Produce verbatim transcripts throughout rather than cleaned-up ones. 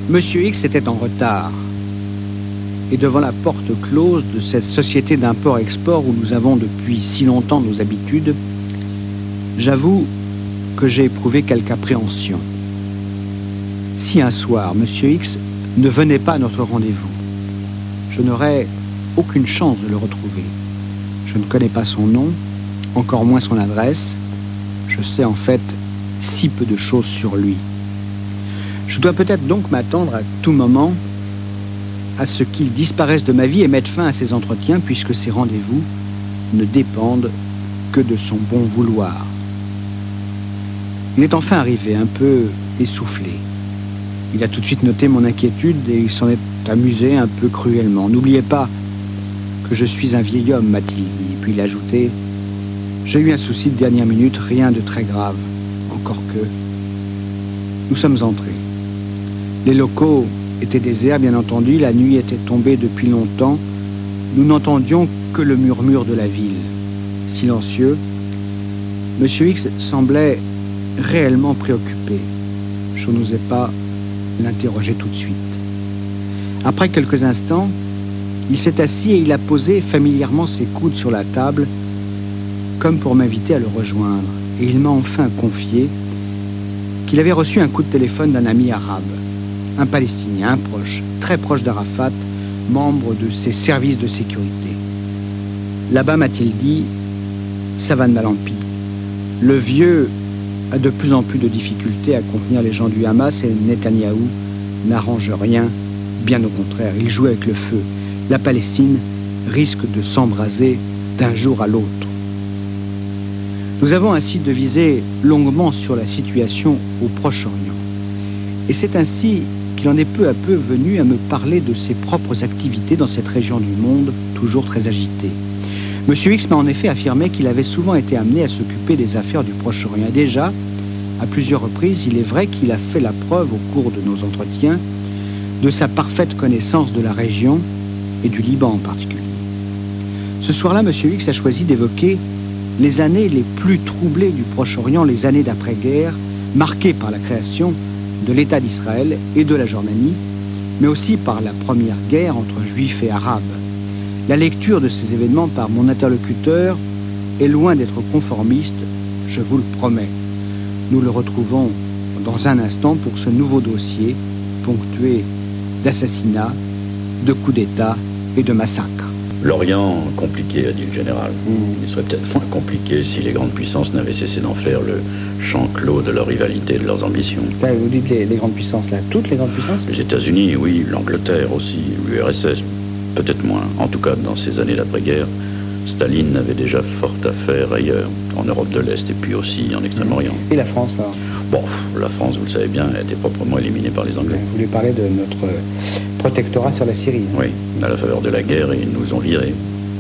Monsieur X était en retard. Et devant la porte close de cette société d'import-export où nous avons depuis si longtemps nos habitudes, j'avoue que j'ai éprouvé quelque appréhension. Si un soir, Monsieur X ne venait pas à notre rendez-vous, je n'aurais aucune chance de le retrouver. Je ne connais pas son nom, encore moins son adresse. Je sais en fait si peu de choses sur lui. Je dois peut-être donc m'attendre à tout moment à ce qu'il disparaisse de ma vie et mette fin à ses entretiens, puisque ces rendez-vous ne dépendent que de son bon vouloir. Il est enfin arrivé, un peu essoufflé. Il a tout de suite noté mon inquiétude et il s'en est amusé un peu cruellement. « N'oubliez pas que je suis un vieil homme, m'a-t-il dit. » Puis il a ajouté « J'ai eu un souci de dernière minute, rien de très grave. Encore que... » Nous sommes entrés. Les locaux étaient déserts, bien entendu. La nuit était tombée depuis longtemps. Nous n'entendions que le murmure de la ville. Silencieux, Monsieur X semblait réellement préoccupé. Je n'osais pas l'interroger tout de suite. Après quelques instants, il s'est assis et il a posé familièrement ses coudes sur la table, comme pour m'inviter à le rejoindre. Et il m'a enfin confié qu'il avait reçu un coup de téléphone d'un ami arabe, un Palestinien, un proche, très proche d'Arafat, membre de ses services de sécurité. Là-bas, m'a-t-il dit, ça va de mal en pis. Le vieux a de plus en plus de difficultés à contenir les gens du Hamas et Netanyahou n'arrange rien, bien au contraire, il joue avec le feu. La Palestine risque de s'embraser d'un jour à l'autre. Nous avons ainsi devisé longuement sur la situation au Proche-Orient. Et c'est ainsi qu'il en est peu à peu venu à me parler de ses propres activités dans cette région du monde, toujours très agitée. Monsieur X m'a en effet affirmé qu'il avait souvent été amené à s'occuper des affaires du Proche-Orient. Et déjà, à plusieurs reprises, il est vrai qu'il a fait la preuve au cours de nos entretiens de sa parfaite connaissance de la région et du Liban en particulier. Ce soir-là, Monsieur X a choisi d'évoquer les années les plus troublées du Proche-Orient, les années d'après-guerre, marquées par la création de l'État d'Israël et de la Jordanie, mais aussi par la première guerre entre Juifs et Arabes. La lecture de ces événements par mon interlocuteur est loin d'être conformiste, je vous le promets. Nous le retrouvons dans un instant pour ce nouveau dossier ponctué d'assassinats, de coups d'État et de massacres. L'Orient, compliqué, a dit le général. Mmh. Il serait peut-être moins compliqué si les grandes puissances n'avaient cessé d'en faire le champ clos de leur rivalité et de leurs ambitions. Là, vous dites les, les grandes puissances, là, toutes les grandes puissances ? Les États-Unis, oui, l'Angleterre aussi, l'U R S S, peut-être moins. En tout cas, dans ces années d'après-guerre, Staline avait déjà fort à faire ailleurs, en Europe de l'Est et puis aussi en Extrême-Orient. Et la France, alors ? Bon, la France, vous le savez bien, a été proprement éliminée par les Anglais. Vous voulez parler de notre protectorat sur la Syrie. Hein ? Oui, à la faveur de la guerre, ils nous ont virés.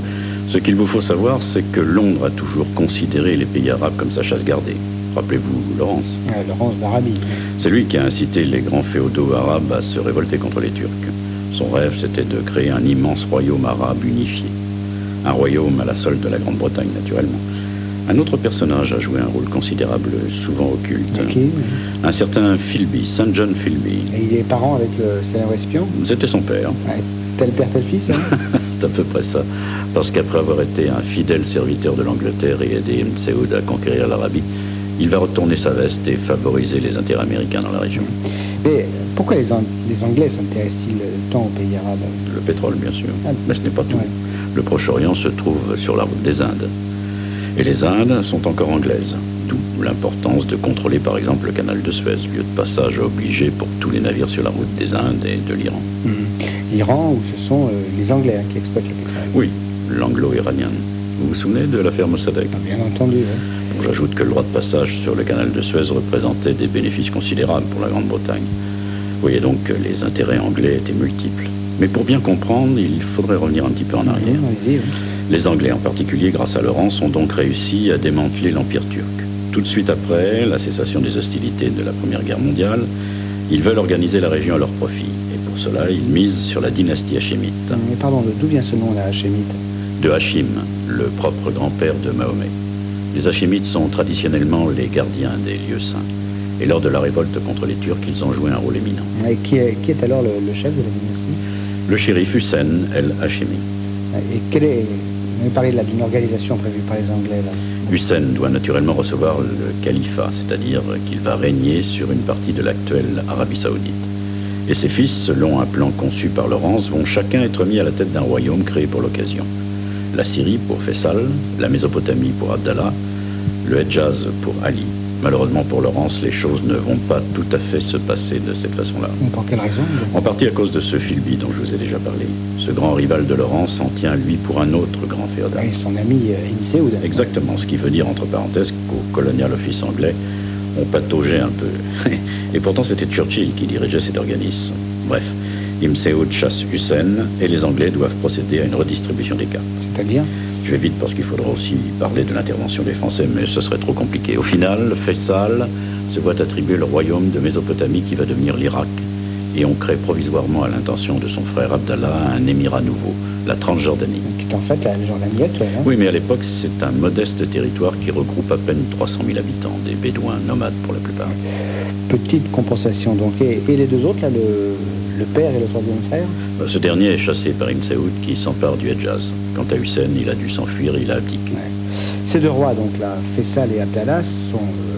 Ce qu'il vous faut savoir, c'est que Londres a toujours considéré les pays arabes comme sa chasse gardée. Rappelez-vous Laurence. Ouais, Laurence d'Arabie. C'est lui qui a incité les grands féodaux arabes à se révolter contre les Turcs. Son rêve, c'était de créer un immense royaume arabe unifié. Un royaume à la solde de la Grande-Bretagne, naturellement. Un autre personnage a joué un rôle considérable, souvent occulte. Okay. Un certain Philby, Saint John Philby. Et il est parent avec le célèbre espion ? C'était son père. Ouais. Tel père, tel fils, hein ? C'est à peu près ça. Parce qu'après avoir été un fidèle serviteur de l'Angleterre et aidé Ibn Saoud à conquérir l'Arabie, il va retourner sa veste et favoriser les intérêts américains dans la région. Mais pourquoi les, An- les Anglais s'intéressent-ils tant aux pays arabes ? Le pétrole, bien sûr. Ah, mais ce n'est pas tout. Ouais. Le Proche-Orient se trouve sur la route des Indes. Et les Indes sont encore anglaises. D'où l'importance de contrôler par exemple le canal de Suez, lieu de passage obligé pour tous les navires sur la route des Indes et de l'Iran. Mmh. L'Iran, où ce sont euh, les Anglais hein, qui exploitent le pétrole. Oui, l'anglo-iranienne. Vous vous souvenez de l'affaire Mossadegh ? Ah, bien entendu, oui. Bon, j'ajoute que le droit de passage sur le canal de Suez représentait des bénéfices considérables pour la Grande-Bretagne. Vous voyez donc que les intérêts anglais étaient multiples. Mais pour bien comprendre, il faudrait revenir un petit peu en arrière. Mmh, allez-y, oui. Les Anglais en particulier, grâce à Laurence, ont donc réussi à démanteler l'Empire turc. Tout de suite après la cessation des hostilités de la Première Guerre mondiale, ils veulent organiser la région à leur profit. Et pour cela, ils misent sur la dynastie hachémite. Mais pardon, d'où vient ce nom, la hachémite ? De Hachim, le propre grand-père de Mahomet. Les hachémites sont traditionnellement les gardiens des lieux saints. Et lors de la révolte contre les Turcs, ils ont joué un rôle éminent. Et qui est, qui est alors le, le chef de la dynastie? Le shérif Hussein el-Hachemi. Et quelle est, vous avez parlé d'une organisation prévue par les Anglais là. Hussein doit naturellement recevoir le califat, c'est-à-dire qu'il va régner sur une partie de l'actuelle Arabie Saoudite. Et ses fils, selon un plan conçu par Laurence, vont chacun être mis à la tête d'un royaume créé pour l'occasion. La Syrie pour Faisal, la Mésopotamie pour Abdallah, le Hedjaz pour Ali. Malheureusement pour Laurence, les choses ne vont pas tout à fait se passer de cette façon-là. Pour quelle raison? En partie à cause de ce Philby dont je vous ai déjà parlé. Ce grand rival de Laurence en tient lui pour un autre grand féodal. Oui, son ami euh, Ibn Saoud. Exactement, ce qui veut dire entre parenthèses qu'au Colonial Office anglais, on pataugeait un peu. Et pourtant c'était Churchill qui dirigeait cet organisme. Bref, Ibn Saoud chasse Hussein et les Anglais doivent procéder à une redistribution des cartes. C'est-à-dire? Je vais vite parce qu'il faudra aussi parler de l'intervention des Français, mais ce serait trop compliqué. Au final, Faisal se voit attribuer le royaume de Mésopotamie qui va devenir l'Irak. Et on crée provisoirement à l'intention de son frère Abdallah un émirat nouveau, la Transjordanie. Qui est en fait la Jordanie actuelle. Hein? Oui, mais à l'époque, c'est un modeste territoire qui regroupe à peine trois cent mille habitants, des bédouins nomades pour la plupart. Petite compensation donc. Et, et les deux autres, là, le, le père et le troisième frère? Ce dernier est chassé par Ibn Saoud qui s'empare du Hedjaz. Quant à Hussein, il a dû s'enfuir, il a abdiqué. Ouais. Ces deux rois, donc là, Faisal et Abdallah, sont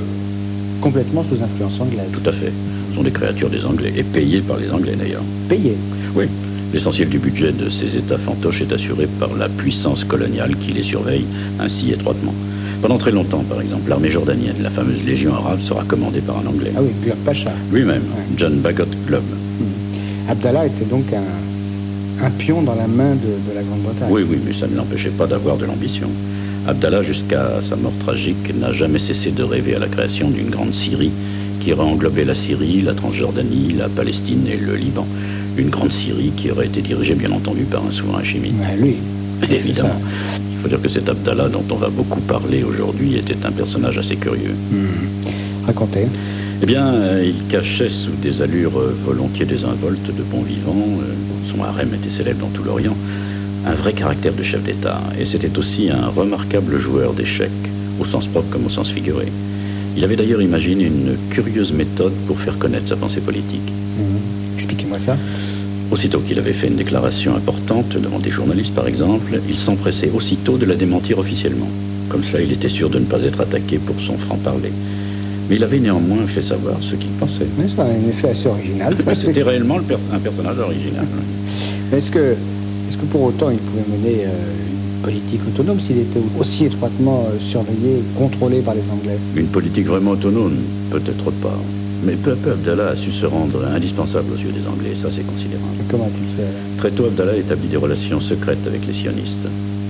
euh, complètement sous influence anglaise. Tout à fait. Ce sont des créatures des Anglais, et payées par les Anglais d'ailleurs. Payées? Oui. L'essentiel du budget de ces États fantoches est assuré par la puissance coloniale qui les surveille ainsi étroitement. Pendant très longtemps, par exemple, l'armée jordanienne, la fameuse Légion arabe, sera commandée par un Anglais. Ah oui, Glub Pacha. Lui-même, ouais. John Bagot Glub. Mmh. Abdallah était donc un, un pion dans la main de, de la Grande-Bretagne. Oui, oui, mais ça ne l'empêchait pas d'avoir de l'ambition. Abdallah, jusqu'à sa mort tragique, n'a jamais cessé de rêver à la création d'une grande Syrie qui aurait englobé la Syrie, la Transjordanie, la Palestine et le Liban. Une grande Syrie qui aurait été dirigée, bien entendu, par un souverain hachémite. Ouais, lui. Évidemment. Il faut dire que cet Abdallah, dont on va beaucoup parler aujourd'hui, était un personnage assez curieux. Mmh. Racontez. Eh bien, euh, il cachait sous des allures euh, volontiers désinvoltes de bon vivant, euh, son harem était célèbre dans tout l'Orient, un vrai caractère de chef d'État. Et c'était aussi un remarquable joueur d'échecs, au sens propre comme au sens figuré. Il avait d'ailleurs imaginé une curieuse méthode pour faire connaître sa pensée politique. Mmh. Expliquez-moi ça. Aussitôt qu'il avait fait une déclaration importante devant des journalistes, par exemple, il s'empressait aussitôt de la démentir officiellement. Comme cela, il était sûr de ne pas être attaqué pour son franc-parler. Mais il avait néanmoins fait savoir ce qu'il pensait. Mais ça a un effet assez original. C'était réellement le pers un personnage original. Est-ce que, est-ce que pour autant il pouvait mener euh, une politique autonome s'il était aussi étroitement euh, surveillé, contrôlé par les Anglais? Une politique vraiment autonome? Peut-être pas. Mais peu à peu, Abdallah a su se rendre indispensable aux yeux des Anglais, ça c'est considérable. Et comment a-t-il fait? Très tôt, Abdallah établit des relations secrètes avec les sionistes.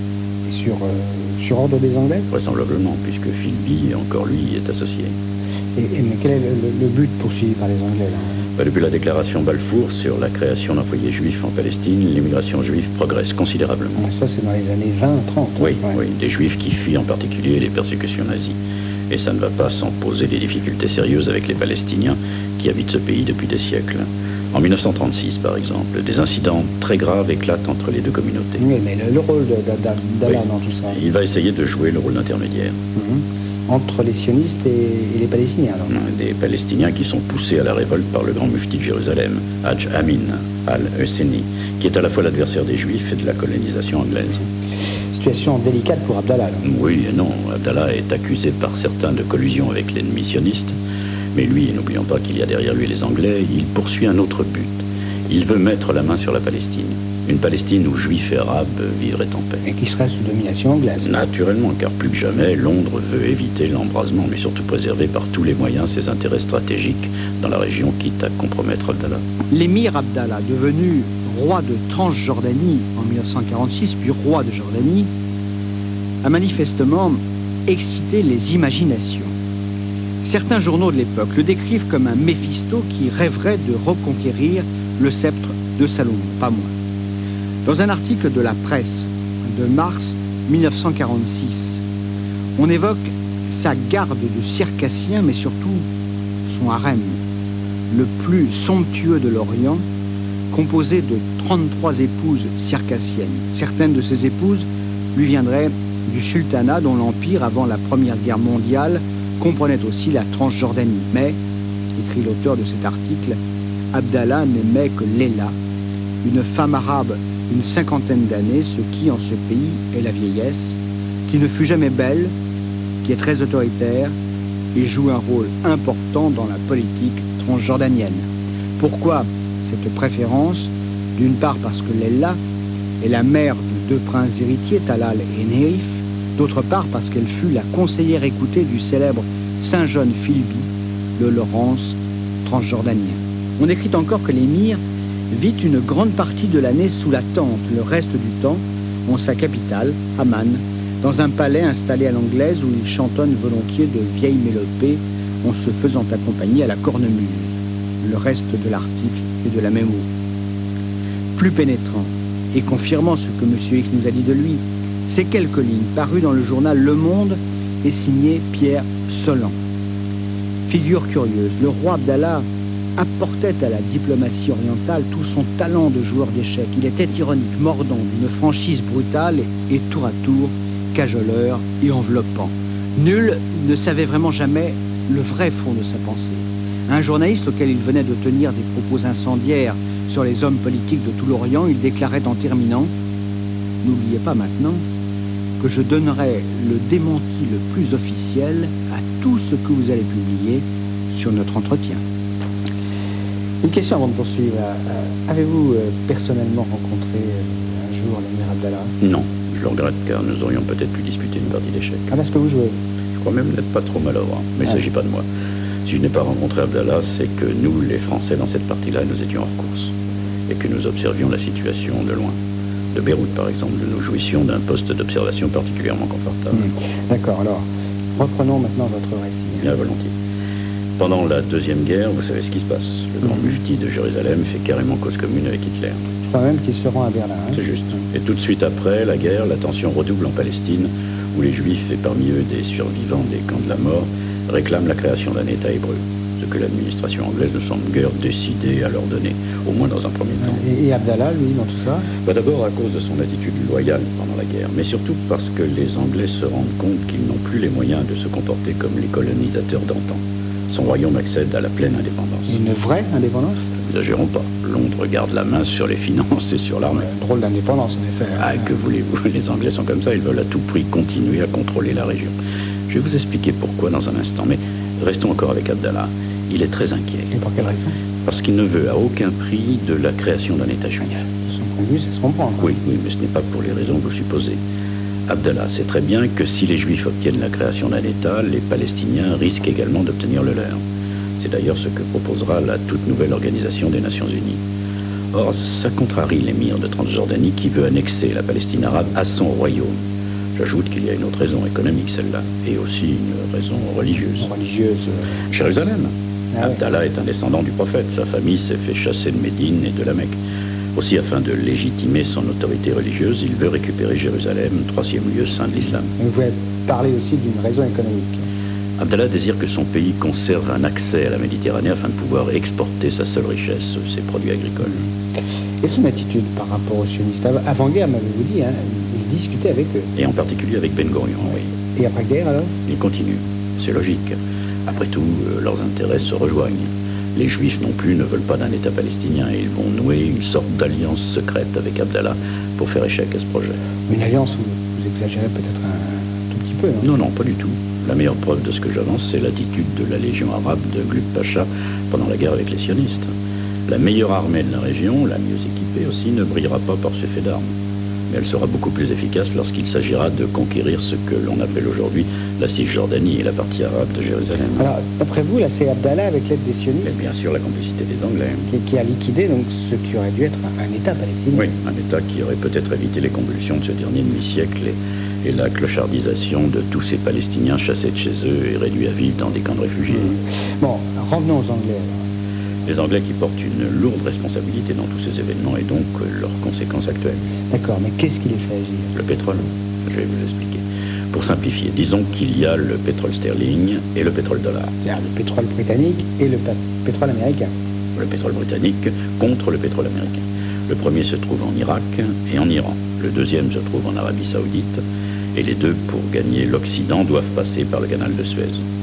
Et sur, euh, sur ordre des Anglais? Vraisemblablement, puisque Philby, encore lui, est associé. Et, et mais quel est le, le, le but poursuivi par les Anglais là? Bah, depuis la déclaration Balfour sur la création d'un foyer juif en Palestine, l'immigration juive progresse considérablement. Ah, ça c'est dans les années vingt trente. Oui, ouais. oui, des juifs qui fuient en particulier les persécutions nazies. Et ça ne va pas sans poser des difficultés sérieuses avec les Palestiniens qui habitent ce pays depuis des siècles. En mille neuf cent trente-six, par exemple, des incidents très graves éclatent entre les deux communautés. Oui, mais le, le rôle d'Abdallah oui. dans tout ça? Il va essayer de jouer le rôle d'intermédiaire. Mm-hmm. Entre les sionistes et, et les Palestiniens, alors? Des Palestiniens qui sont poussés à la révolte par le grand mufti de Jérusalem, Hadj Amin al-Husseini, qui est à la fois l'adversaire des Juifs et de la colonisation anglaise. Mm-hmm. Situation délicate pour Abdallah. Là. Oui et non. Abdallah est accusé par certains de collusion avec l'ennemi sioniste. Mais lui, n'oublions pas qu'il y a derrière lui les Anglais, il poursuit un autre but. Il veut mettre la main sur la Palestine. Une Palestine où Juifs et Arabes vivraient en paix. Et qui serait sous domination anglaise. Naturellement, car plus que jamais, Londres veut éviter l'embrasement, mais surtout préserver par tous les moyens ses intérêts stratégiques dans la région, quitte à compromettre Abdallah. L'émir Abdallah, devenu roi de Transjordanie en mille neuf cent quarante-six, puis roi de Jordanie, a manifestement excité les imaginations. Certains journaux de l'époque le décrivent comme un Méphisto qui rêverait de reconquérir le sceptre de Salomon, pas moins. Dans un article de la presse de mars mille neuf cent quarante-six, on évoque sa garde de circassiens, mais surtout son harem, le plus somptueux de l'Orient, composé de trente-trois épouses circassiennes. Certaines de ces épouses lui viendraient du sultanat dont l'empire, avant la Première Guerre mondiale, comprenait aussi la Transjordanie. Mais écrit l'auteur de cet article, Abdallah n'aimait que Leila, une femme arabe d'une cinquantaine d'années, ce qui, en ce pays, est la vieillesse, qui ne fut jamais belle, qui est très autoritaire et joue un rôle important dans la politique transjordanienne. Pourquoi cette préférence? D'une part parce que Leila est la mère de deux princes héritiers, Talal et Nerif, d'autre part parce qu'elle fut la conseillère écoutée du célèbre Saint John Philby, le Laurence transjordanien. On écrit encore que l'émir vit une grande partie de l'année sous la tente, le reste du temps en sa capitale, Amman, dans un palais installé à l'anglaise où il chantonne volontiers de vieilles mélopées en se faisant accompagner à la cornemuse. Le reste de l'article est de la même eau. Plus pénétrant et confirmant ce que M. X nous a dit de lui, ces quelques lignes parues dans le journal Le Monde et signées Pierre Solan. Figure curieuse, le roi Abdallah apportait à la diplomatie orientale tout son talent de joueur d'échecs. Il était ironique, mordant, d'une franchise brutale et tour à tour cajoleur et enveloppant. Nul ne savait vraiment jamais le vrai fond de sa pensée. À un journaliste auquel il venait de tenir des propos incendiaires sur les hommes politiques de tout l'Orient, il déclarait en terminant « N'oubliez pas maintenant que je donnerai le démenti le plus officiel à tout ce que vous allez publier sur notre entretien. » Une question avant de poursuivre. Euh, Avez-vous euh, personnellement rencontré euh, un jour l'émir Abdallah? Non, je le regrette car nous aurions peut-être pu disputer une partie d'échecs. Ah, parce que vous jouez? Je crois même n'être pas trop malheureux, mais il ne ah. s'agit pas de moi. Si je n'ai pas rencontré Abdallah, c'est que nous, les Français, dans cette partie-là, nous étions hors course et que nous observions la situation de loin. De Beyrouth, par exemple, nous jouissions d'un poste d'observation particulièrement confortable. Mmh. D'accord, alors, reprenons maintenant votre récit. Bien volontiers. Pendant la Deuxième Guerre, vous savez ce qui se passe. Le grand mmh. mufti de Jérusalem fait carrément cause commune avec Hitler. Je crois même qu'ils seront à Berlin. Hein. C'est juste. Et tout de suite après la guerre, la tension redouble en Palestine, où les Juifs, et parmi eux des survivants des camps de la mort, réclament la création d'un État hébreu. Ce que l'administration anglaise ne semble guère décidée à leur donner, au moins dans un premier temps. Et, et Abdallah, lui, dans tout ça? Bah D'abord à cause de son attitude loyale pendant la guerre, mais surtout parce que les Anglais se rendent compte qu'ils n'ont plus les moyens de se comporter comme les colonisateurs d'antan. Son royaume accède à la pleine indépendance. Une vraie indépendance? N'exagérons pas. Londres garde la main sur les finances et sur l'armée. Euh, drôle d'indépendance, en effet. Ah, que voulez-vous? Les Anglais sont comme ça, ils veulent à tout prix continuer à contrôler la région. Je vais vous expliquer pourquoi dans un instant, mais restons encore avec Abdallah. Il est très inquiet. Et pour quelle raison? Parce qu'il ne veut à aucun prix de la création d'un État juif. De son point de vue, ça se comprend. Oui, oui, mais ce n'est pas pour les raisons que vous supposez. Abdallah sait très bien que si les Juifs obtiennent la création d'un État, les Palestiniens risquent également d'obtenir le leur. C'est d'ailleurs ce que proposera la toute nouvelle organisation des Nations Unies. Or, ça contrarie l'émir de Transjordanie qui veut annexer la Palestine arabe à son royaume. J'ajoute qu'il y a une autre raison économique, celle-là, et aussi une raison religieuse. Religieuse euh... Jérusalem. Ah, Abdallah ouais. est un descendant du prophète. Sa famille s'est fait chasser de Médine et de la Mecque. Aussi, afin de légitimer son autorité religieuse, il veut récupérer Jérusalem, troisième lieu saint de l'islam. Vous pouvez parler aussi d'une raison économique. Abdallah désire que son pays conserve un accès à la Méditerranée afin de pouvoir exporter sa seule richesse, ses produits agricoles. Et son attitude par rapport aux sionistes? Avant-guerre, m'avez-vous dit, hein, il discutait avec eux. Et en particulier avec Ben Gurion, oui. Et après-guerre, alors? Il continue. C'est logique. Après tout, euh, leurs intérêts se rejoignent. Les Juifs non plus ne veulent pas d'un État palestinien et ils vont nouer une sorte d'alliance secrète avec Abdallah pour faire échec à ce projet. Une alliance où vous exagérez peut-être un tout petit peu, non? Non, non, pas du tout. La meilleure preuve de ce que j'avance, c'est l'attitude de la Légion arabe de Gluck Pacha pendant la guerre avec les sionistes. La meilleure armée de la région, la mieux équipée aussi, ne brillera pas par ses faits d'armes. Mais elle sera beaucoup plus efficace lorsqu'il s'agira de conquérir ce que l'on appelle aujourd'hui la Cisjordanie et la partie arabe de Jérusalem. Alors, d'après vous, là, c'est Abdallah, avec l'aide des sionistes, et bien sûr la complicité des Anglais, qui, qui a liquidé donc ce qui aurait dû être un, un État palestinien. Oui, un État qui aurait peut-être évité les convulsions de ce dernier demi-siècle et, et la clochardisation de tous ces Palestiniens chassés de chez eux et réduits à vivre dans des camps de réfugiés. Mmh. Bon, revenons aux Anglais, alors. Les Anglais qui portent une lourde responsabilité dans tous ces événements et donc leurs conséquences actuelles. D'accord, mais qu'est-ce qui les fait agir? Le pétrole, je vais vous expliquer. Pour simplifier, disons qu'il y a le pétrole sterling et le pétrole dollar. C'est-à-dire le pétrole britannique et le pétrole américain. Le pétrole britannique contre le pétrole américain. Le premier se trouve en Irak et en Iran. Le deuxième se trouve en Arabie Saoudite. Et les deux, pour gagner l'Occident, doivent passer par le canal de Suez.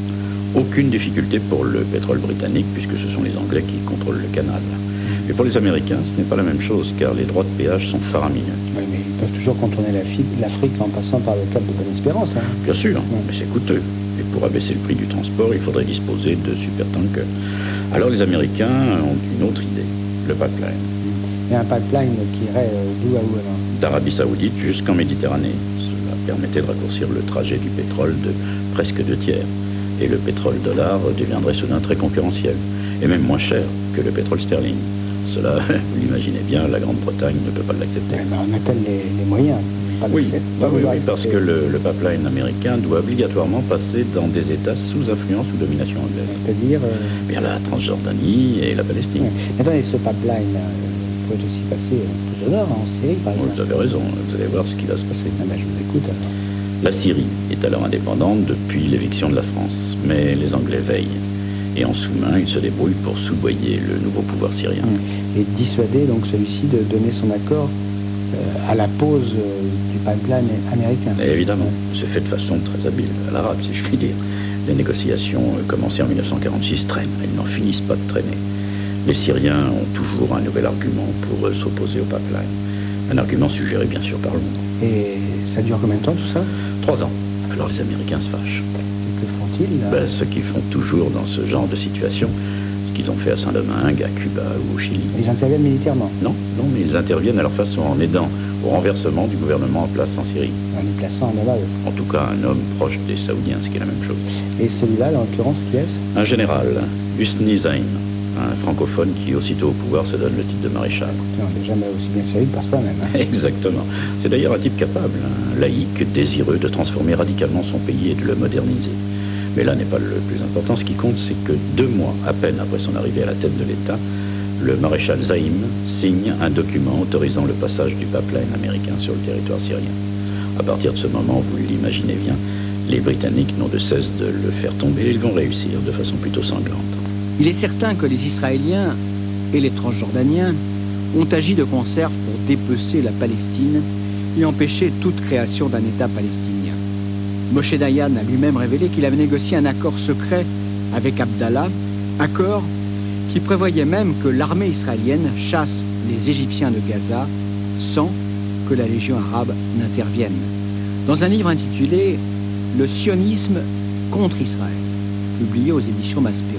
Aucune difficulté pour le pétrole britannique, puisque ce sont les Anglais qui contrôlent le canal. Et pour les Américains, ce n'est pas la même chose, car les droits de péage sont faramineux. Oui, mais ils peuvent toujours contourner l'Afrique en passant par le cap de Bonne-Espérance. Hein. Bien sûr, oui. Mais c'est coûteux. Et pour abaisser le prix du transport, il faudrait disposer de supertankers. Alors les Américains ont une autre idée, le pipeline. Il y a un pipeline qui irait d'où à où alors ? D'Arabie Saoudite jusqu'en Méditerranée. Cela permettait de raccourcir le trajet du pétrole de presque deux tiers. Et le pétrole dollar deviendrait soudain très concurrentiel, et même moins cher que le pétrole sterling. Cela, vous l'imaginez bien, la Grande-Bretagne ne peut pas l'accepter. Ouais, on a-t-elle les, les moyens pas Oui, bah oui, oui parce que le, le pipeline américain doit obligatoirement passer dans des États sous influence ou domination anglaise. C'est-à-dire euh... bien la Transjordanie et la Palestine. Ouais. Attendez, ce pipeline euh, peut aussi passer plus au nord, en Syrie, par exemple. Vous avez raison, vous allez voir ce qui va se passer. Ah ben, je vous écoute alors. La Syrie est alors indépendante depuis l'éviction de la France, mais les Anglais veillent. Et en sous-main, ils se débrouillent pour soudoyer le nouveau pouvoir syrien. Et dissuader donc celui-ci de donner son accord euh, à la pose euh, du pipeline américain. Et évidemment, c'est fait de façon très habile, à l'arabe si je puis dire. Les négociations euh, commencées en mille neuf cent quarante-six traînent, elles n'en finissent pas de traîner. Les Syriens ont toujours un nouvel argument pour euh, s'opposer au pipeline. Un argument suggéré bien sûr par Londres. Et ça dure combien de temps tout ça ? Trois ans. Alors les Américains se fâchent. Et que font-ils là ? Ben, ce qu'ils font toujours dans ce genre de situation, ce qu'ils ont fait à Saint-Domingue, à Cuba ou au Chili. Ils interviennent militairement ? Non, non, mais ils interviennent à leur façon, en aidant au renversement du gouvernement en place en Syrie. En y plaçant un aval ? En tout cas, un homme proche des Saoudiens, ce qui est la même chose. Et celui-là, en l'occurrence, qui est-ce ? Un général, Husni Zaim, un francophone qui, aussitôt au pouvoir, se donne le titre de maréchal. On n'est jamais aussi bien servi que par soi-même. Hein. Exactement. C'est d'ailleurs un type capable, un laïc, désireux de transformer radicalement son pays et de le moderniser. Mais là n'est pas le plus important. Ce qui compte, c'est que deux mois à peine après son arrivée à la tête de l'État, le maréchal Zaim signe un document autorisant le passage du pipeline américain sur le territoire syrien. À partir de ce moment, vous l'imaginez bien, les Britanniques n'ont de cesse de le faire tomber et ils vont réussir de façon plutôt sanglante. Il est certain que les Israéliens et les Transjordaniens ont agi de concert pour dépecer la Palestine et empêcher toute création d'un État palestinien. Moshe Dayan a lui-même révélé qu'il avait négocié un accord secret avec Abdallah, accord qui prévoyait même que l'armée israélienne chasse les Égyptiens de Gaza sans que la Légion arabe n'intervienne. Dans un livre intitulé « Le sionisme contre Israël », publié aux éditions Maspero,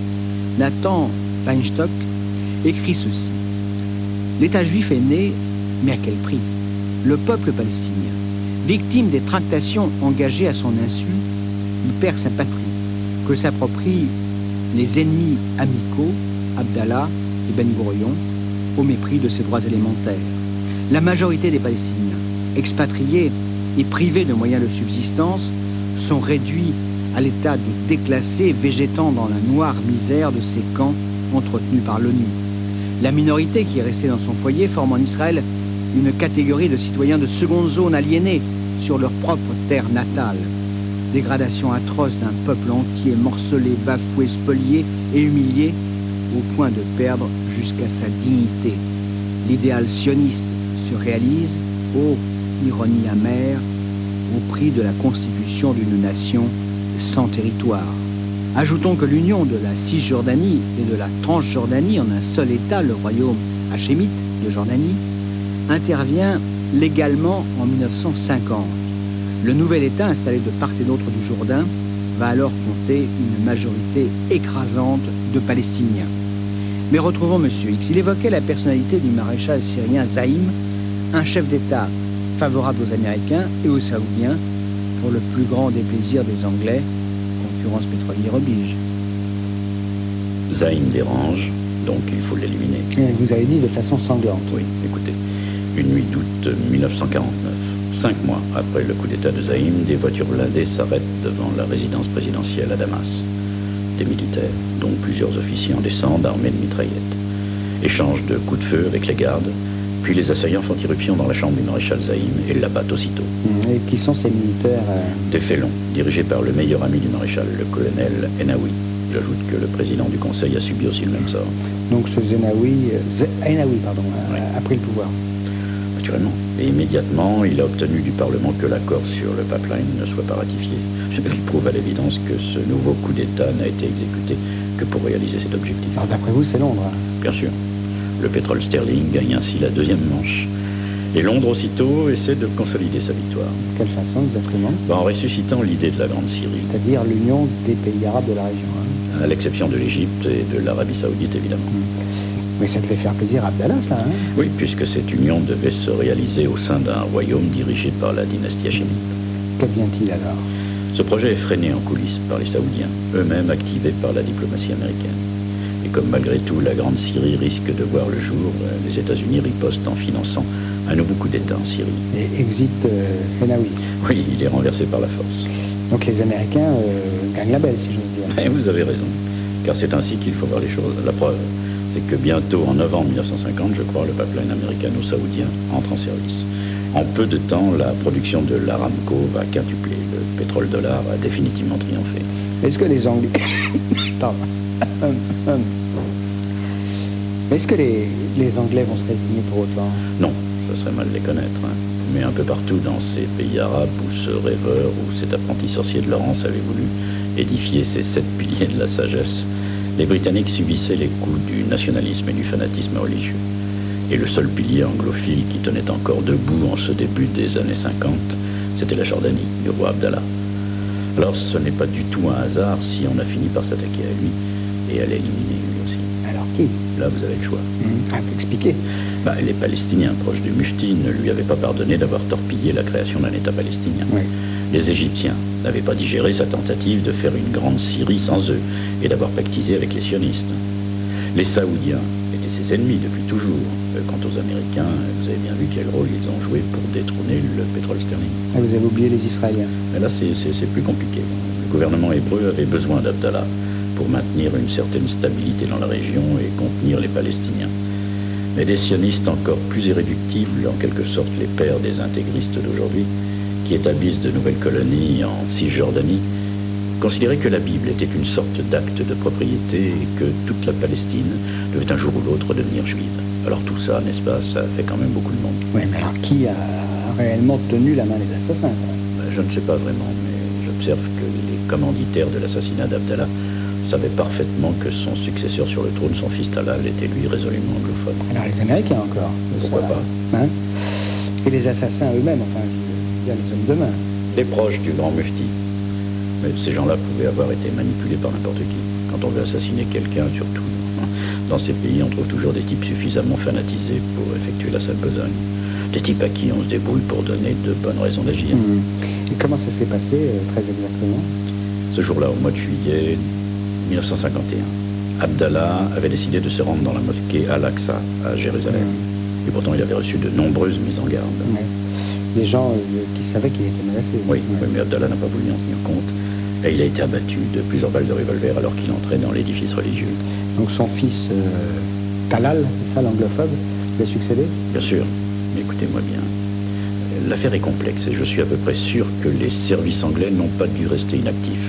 Nathan Feinstock écrit ceci. L'État juif est né, mais à quel prix ? Le peuple palestinien, victime des tractations engagées à son insu, il perd sa patrie, que s'approprient les ennemis amicaux, Abdallah et Ben Gourion, au mépris de ses droits élémentaires. La majorité des Palestiniens, expatriés et privés de moyens de subsistance, sont réduits à l'état de déclassés végétant dans la noire misère de ces camps entretenus par l'ONU. La minorité qui est restée dans son foyer forme en Israël une catégorie de citoyens de seconde zone aliénés sur leur propre terre natale. Dégradation atroce d'un peuple entier morcelé, bafoué, spolié et humilié au point de perdre jusqu'à sa dignité. L'idéal sioniste se réalise, ô ironie amère, au prix de la constitution d'une nation sans territoire. Ajoutons que l'union de la Cisjordanie et de la Transjordanie en un seul État, le royaume hachémite de Jordanie, intervient légalement en mille neuf cent cinquante. Le nouvel État installé de part et d'autre du Jourdain va alors compter une majorité écrasante de Palestiniens. Mais retrouvons M. X. Il évoquait la personnalité du maréchal syrien Zaim, un chef d'État favorable aux Américains et aux Saoudiens, pour le plus grand des plaisirs des Anglais, concurrence pétrolière oblige. Zaim dérange, donc il faut l'éliminer. Vous avez dit de façon sanglante. Oui, écoutez, une nuit d'août mille neuf cent quarante-neuf, cinq mois après le coup d'État de Zaim, des voitures blindées s'arrêtent devant la résidence présidentielle à Damas. Des militaires, dont plusieurs officiers en descendent armés de mitraillettes, échangent de coups de feu avec les gardes, puis les assaillants font irruption dans la chambre du maréchal Zaim et l'abattent aussitôt. Et qui sont ces militaires euh... Des félons, dirigés par le meilleur ami du maréchal, le colonel Enaoui. J'ajoute que le président du Conseil a subi aussi le même sort. Donc ce Zenaoui, euh, Enaoui, pardon, a, oui. a pris le pouvoir. Naturellement. Et immédiatement, il a obtenu du Parlement que l'accord sur le pipeline ne soit pas ratifié. Il prouve à l'évidence que ce nouveau coup d'État n'a été exécuté que pour réaliser cet objectif. Alors d'après vous, c'est Londres? Bien sûr. Le pétrole sterling gagne ainsi la deuxième manche. Et Londres, aussitôt, essaie de consolider sa victoire. De quelle façon, exactement? Ben, en ressuscitant l'idée de la Grande Syrie. C'est-à-dire l'union des pays arabes de la région. Hein. À l'exception de l'Égypte et de l'Arabie Saoudite, évidemment. Mmh. Mais ça devait faire plaisir à Abdallah, ça, hein? Oui, puisque cette union devait se réaliser au sein d'un royaume dirigé par la dynastie hachémite. Qu'advient-il alors? Ce projet est freiné en coulisses par les Saoudiens, eux-mêmes activés par la diplomatie américaine. Et comme malgré tout la Grande Syrie risque de voir le jour, les États-Unis ripostent en finançant un nouveau coup d'État en Syrie. Et exit euh, Fenaoui. Oui, il est renversé par la force. Donc les Américains euh, gagnent la belle, si j'ose dire. Et vous avez raison, car c'est ainsi qu'il faut voir les choses. La preuve, c'est que bientôt, en novembre mille neuf cent cinquante, je crois, le pipeline américano-saoudien entre en service. En peu de temps, la production de l'Aramco va quintupler. Le pétrole-dollar a définitivement triomphé. Est-ce que les Anglais... Pardon. Est-ce que les, les Anglais vont se résigner pour autant? Non, ce serait mal les connaître. Hein. Mais un peu partout dans ces pays arabes où ce rêveur ou cet apprenti sorcier de Laurence avait voulu édifier ces sept piliers de la sagesse, les Britanniques subissaient les coups du nationalisme et du fanatisme religieux. Et le seul pilier anglophile qui tenait encore debout en ce début des années cinquante, c'était la Jordanie, du roi Abdallah. Alors ce n'est pas du tout un hasard si on a fini par s'attaquer à lui et à l'éliminer lui aussi. Alors qui? Là, vous avez le choix. Mmh. Ah, expliquez. Bah, les Palestiniens proches du Mufti ne lui avaient pas pardonné d'avoir torpillé la création d'un État palestinien. Oui. Les Égyptiens n'avaient pas digéré sa tentative de faire une grande Syrie sans eux et d'avoir pactisé avec les sionistes. Les Saoudiens étaient ses ennemis depuis toujours. Quant aux Américains, vous avez bien vu quel rôle ils ont joué pour détrôner le pétrole sterling. Ah, vous avez oublié les Israéliens. Mais là, c'est, c'est, c'est plus compliqué. Le gouvernement hébreu avait besoin d'Abdallah pour maintenir une certaine stabilité dans la région et contenir les Palestiniens. Mais des sionistes encore plus irréductibles, en quelque sorte les pères des intégristes d'aujourd'hui, qui établissent de nouvelles colonies en Cisjordanie, considéraient que la Bible était une sorte d'acte de propriété et que toute la Palestine devait un jour ou l'autre devenir juive. Alors tout ça, n'est-ce pas, ça fait quand même beaucoup de monde. Oui, mais alors qui a réellement tenu la main des assassins? Ben, je ne sais pas vraiment, mais j'observe que les commanditaires de l'assassinat d'Abdallah savait parfaitement que son successeur sur le trône, son fils Talal, était lui résolument anglophone. Alors les Américains encore? Pourquoi ça, pas hein? Et les assassins eux-mêmes, enfin, je veux dire les hommes de main. Les proches du grand Mufti. Mais ces gens-là pouvaient avoir été manipulés par n'importe qui. Quand on veut assassiner quelqu'un, surtout, dans ces pays, on trouve toujours des types suffisamment fanatisés pour effectuer la sale besogne. Des types à qui on se débrouille pour donner de bonnes raisons d'agir. Mmh. Et comment ça s'est passé, euh, très exactement? Ce jour-là, au mois de juillet mille neuf cent cinquante et un, Abdallah avait décidé de se rendre dans la mosquée Al-Aqsa, à Jérusalem. Mmh. Et pourtant, il avait reçu de nombreuses mises en garde. Mmh. Les gens euh, qui savaient qu'il était menacé. Oui, mmh. oui, mais Abdallah n'a pas voulu en tenir compte. Et il a été abattu de plusieurs balles de revolver alors qu'il entrait dans l'édifice religieux. Donc son fils, euh, Talal, c'est ça l'anglophobe, lui a succédé? Bien sûr, mais écoutez-moi bien. L'affaire est complexe et je suis à peu près sûr que les services anglais n'ont pas dû rester inactifs.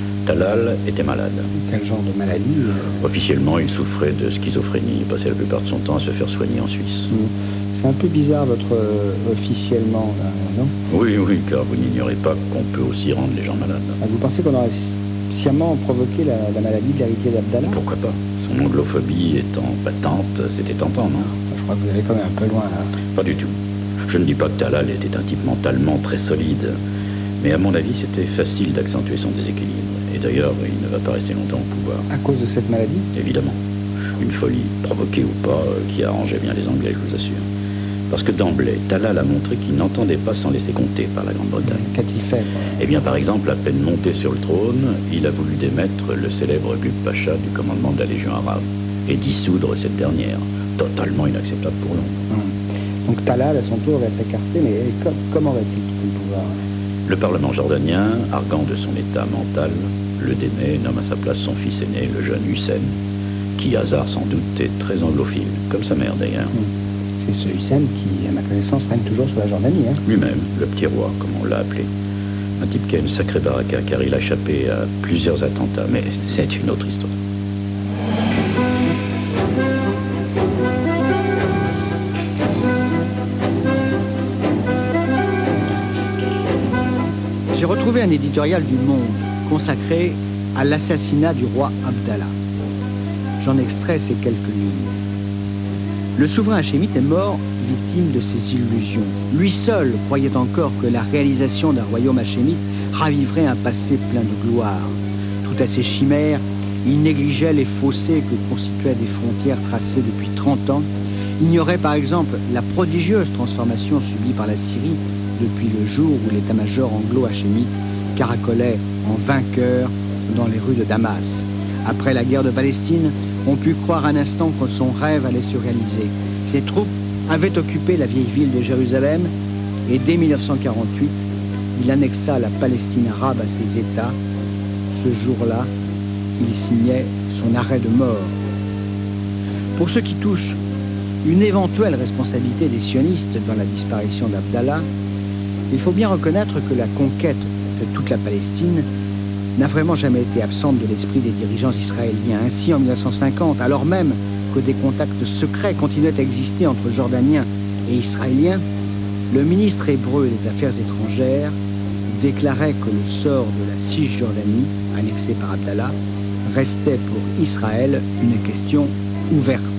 Talal était malade. Quel genre de maladie? euh... Officiellement, il souffrait de schizophrénie. Il passait la plupart de son temps à se faire soigner en Suisse. Mmh. C'est un peu bizarre votre euh, officiellement, là, non? Oui, oui, car vous n'ignorez pas qu'on peut aussi rendre les gens malades. Ah, vous pensez qu'on aurait sciemment provoqué la, la maladie de l'héritier d'Abdallah? Pourquoi pas? Son anglophobie étant patente, c'était tentant, non? Je crois que vous allez quand même un peu loin, là. Pas du tout. Je ne dis pas que Talal était un type mentalement très solide, mais à mon avis, c'était facile d'accentuer son déséquilibre. Et d'ailleurs, il ne va pas rester longtemps au pouvoir. À cause de cette maladie? Évidemment. Une folie, provoquée ou pas, qui arrangeait bien les Anglais, je vous assure. Parce que d'emblée, Talal a montré qu'il n'entendait pas s'en laisser compter par la Grande-Bretagne. Qu'a-t-il fait? Eh bien, par exemple, à peine monté sur le trône, il a voulu démettre le célèbre Gluck Pacha du commandement de la Légion arabe et dissoudre cette dernière, totalement inacceptable pour Londres. Hum. Donc Talal, à son tour, va être écarté, mais com comment va-t-il quitter le pouvoir? Le Parlement jordanien, arguant de son état mental, le démet, nomme à sa place son fils aîné, le jeune Hussein, qui, hasard sans doute, est très anglophile, comme sa mère d'ailleurs. Hum. C'est ce Hussein qui, à ma connaissance, règne toujours sur la Jordanie. Hein. Lui-même, le petit roi, comme on l'a appelé. Un type qui a une sacrée baraka, car il a échappé à plusieurs attentats, mais c'est une autre histoire. J'ai retrouvé trouvé un éditorial du Monde consacré à l'assassinat du roi Abdallah. J'en extrais ces quelques lignes. Le souverain hachémite est mort victime de ses illusions. Lui seul croyait encore que la réalisation d'un royaume hachémite raviverait un passé plein de gloire. Tout à ses chimères, il négligeait les fossés que constituaient des frontières tracées depuis trente ans, ignorait par exemple la prodigieuse transformation subie par la Syrie depuis le jour où l'état-major anglo-hachémite caracolait en vainqueur dans les rues de Damas. Après la guerre de Palestine, on put croire un instant que son rêve allait se réaliser. Ses troupes avaient occupé la vieille ville de Jérusalem et dès mille neuf cent quarante-huit, il annexa la Palestine arabe à ses États. Ce jour-là, il signait son arrêt de mort. Pour ce qui touche une éventuelle responsabilité des sionistes dans la disparition d'Abdallah, il faut bien reconnaître que la conquête de toute la Palestine n'a vraiment jamais été absente de l'esprit des dirigeants israéliens. Ainsi, en mille neuf cent cinquante, alors même que des contacts secrets continuaient à exister entre Jordaniens et Israéliens, le ministre hébreu des Affaires étrangères déclarait que le sort de la Cisjordanie, annexée par Abdallah, restait pour Israël une question ouverte.